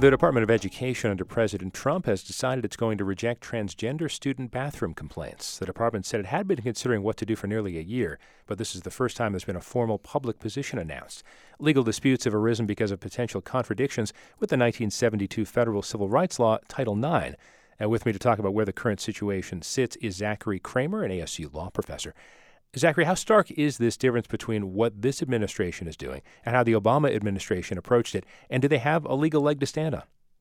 The Department of Education under President Trump has decided it's going to reject transgender student bathroom complaints. The department said it had been considering what to do for nearly a year, but this is the first time there's been a formal public position announced. Legal disputes have arisen because of potential contradictions with the 1972 federal civil rights law, Title IX. And with me to talk about where the current situation sits is Zachary Kramer, an ASU law professor. Zachary, how stark is this difference between what this administration is doing and how the Obama administration approached it? And do they have a legal leg to stand on?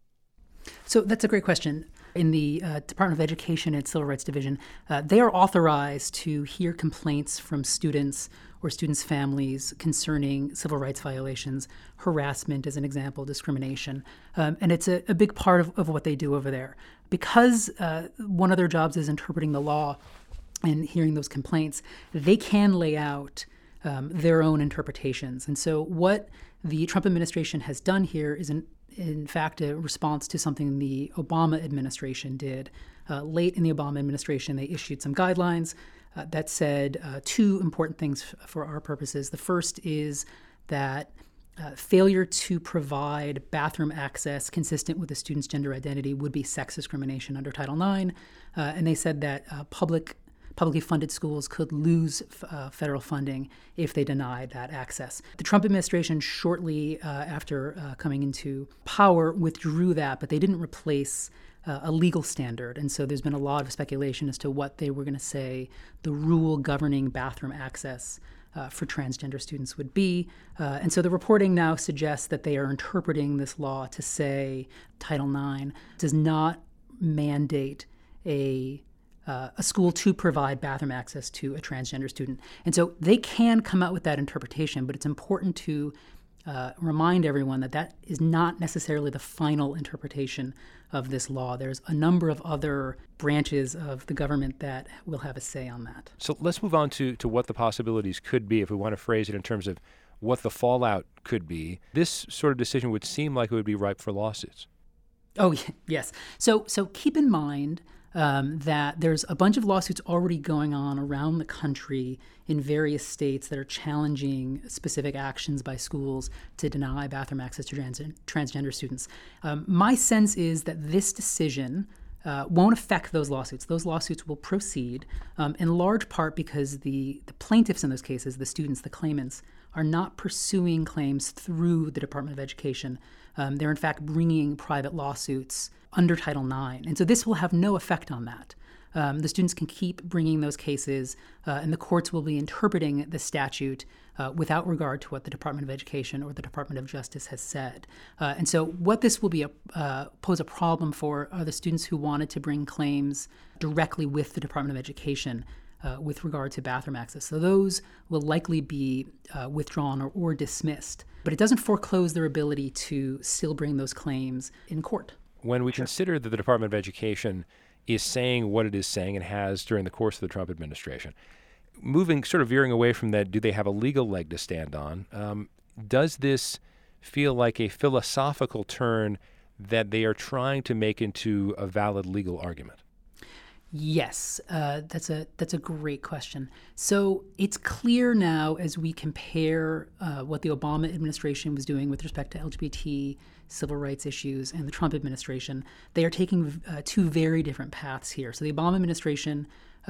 So that's a great question. In the Department of Education and Civil Rights Division, they are authorized to hear complaints from students or students' families concerning civil rights violations, harassment as an example, discrimination. And it's a big part of what they do over there. Because one of their jobs is interpreting the law and hearing those complaints, they can lay out their own interpretations. And so what the Trump administration has done here is, in fact, a response to something the Obama administration did. Late in the Obama administration, they issued some guidelines that said two important things for our purposes. The first is that failure to provide bathroom access consistent with a student's gender identity would be sex discrimination under Title IX. And they said that publicly funded schools could lose federal funding if they denied that access. The Trump administration, shortly after coming into power, withdrew that, but they didn't replace a legal standard. And so there's been a lot of speculation as to what they were going to say the rule governing bathroom access for transgender students would be. And so the reporting now suggests that they are interpreting this law to say Title IX does not mandate a school to provide bathroom access to a transgender student. And so they can come out with that interpretation, but it's important to remind everyone that that is not necessarily the final interpretation of this law. There's a number of other branches of the government that will have a say on that. So let's move on to what the possibilities could be if we want to phrase it in terms of what the fallout could be. This sort of decision would seem like it would be ripe for lawsuits. Oh, yes. So keep in mind that there's a bunch of lawsuits already going on around the country in various states that are challenging specific actions by schools to deny bathroom access to transgender students. My sense is that this decision won't affect those lawsuits. Those lawsuits will proceed in large part because the plaintiffs in those cases, the students, the claimants, are not pursuing claims through the Department of Education. They're in fact bringing private lawsuits under Title IX. And so this will have no effect on that. The students can keep bringing those cases, and the courts will be interpreting the statute without regard to what the Department of Education or the Department of Justice has said. And so what this will be pose a problem for are the students who wanted to bring claims directly with the Department of Education with regard to bathroom access. So those will likely be withdrawn or dismissed. But it doesn't foreclose their ability to still bring those claims in court. When we consider that the Department of Education is saying what it is saying and has during the course of the Trump administration, veering away from that, do they have a legal leg to stand on? Does this feel like a philosophical turn that they are trying to make into a valid legal argument? Yes, that's a great question. So it's clear now as we compare what the Obama administration was doing with respect to LGBT civil rights issues and the Trump administration, they are taking two very different paths here. So the Obama administration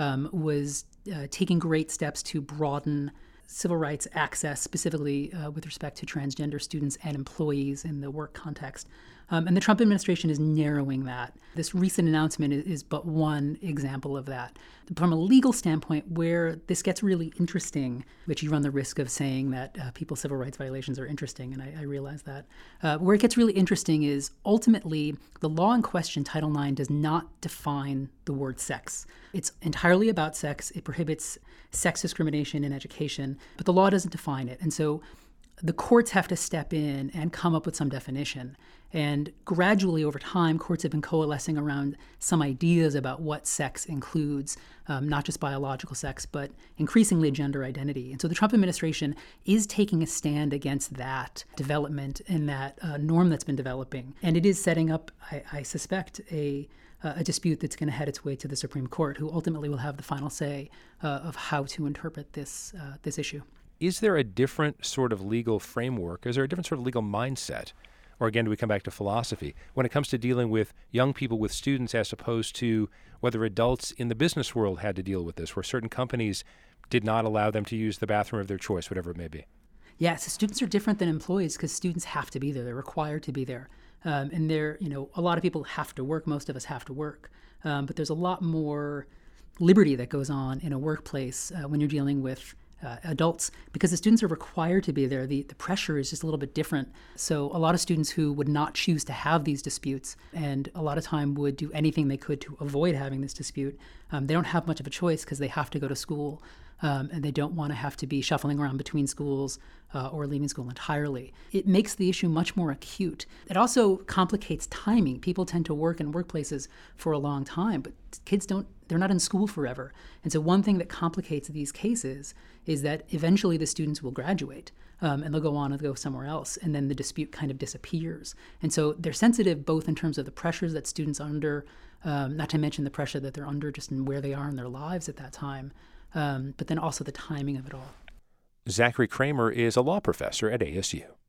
was taking great steps to broaden civil rights access, specifically with respect to transgender students and employees in the work context. And the Trump administration is narrowing that. This recent announcement is but one example of that. From a legal standpoint, where this gets really interesting, which you run the risk of saying that people's civil rights violations are interesting, and I realize that. Where it gets really interesting is ultimately the law in question, Title IX, does not define the word sex. It's entirely about sex. It prohibits sex discrimination in education, but the law doesn't define it. And so the courts have to step in and come up with some definition. And gradually over time, courts have been coalescing around some ideas about what sex includes, not just biological sex, but increasingly gender identity. And so the Trump administration is taking a stand against that development and that norm that's been developing. And it is setting up, I suspect, a dispute that's going to head its way to the Supreme Court, who ultimately will have the final say of how to interpret this issue. Is there a different sort of legal framework? Is there a different sort of legal mindset Or again, do we come back to philosophy? When it comes to dealing with young people, with students, as opposed to whether adults in the business world had to deal with this, where certain companies did not allow them to use the bathroom of their choice, whatever it may be. Yeah, so students are different than employees because students have to be there. They're required to be there. And a lot of people have to work. Most of us have to work. But there's a lot more liberty that goes on in a workplace when you're dealing with adults, because the students are required to be there. The pressure is just a little bit different. So a lot of students who would not choose to have these disputes and a lot of time would do anything they could to avoid having this dispute, they don't have much of a choice because they have to go to school. And they don't want to have to be shuffling around between schools or leaving school entirely. It makes the issue much more acute. It also complicates timing. People tend to work in workplaces for a long time, but kids they're not in school forever. And so one thing that complicates these cases is that eventually the students will graduate and they'll go on and go somewhere else, and then the dispute kind of disappears. And so they're sensitive both in terms of the pressures that students are under, not to mention the pressure that they're under just in where they are in their lives at that time. But then also the timing of it all. Zachary Kramer is a law professor at ASU.